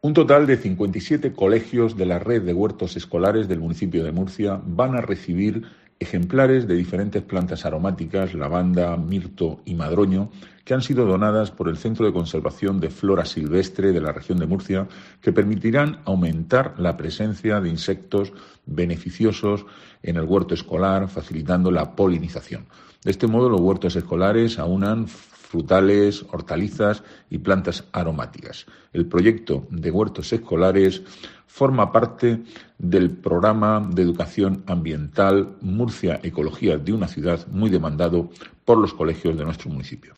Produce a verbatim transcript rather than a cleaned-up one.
Un total de cincuenta y siete colegios de la red de huertos escolares del municipio de Murcia van a recibir ejemplares de diferentes plantas aromáticas, lavanda, mirto y madroño, que han sido donadas por el Centro de Conservación de Flora Silvestre de la región de Murcia, que permitirán aumentar la presencia de insectos beneficiosos en el huerto escolar, facilitando la polinización. De este modo, los huertos escolares aunan frutales, hortalizas y plantas aromáticas. El proyecto de huertos escolares forma parte del programa de educación ambiental Murcia Ecología de una ciudad, muy demandado por los colegios de nuestro municipio.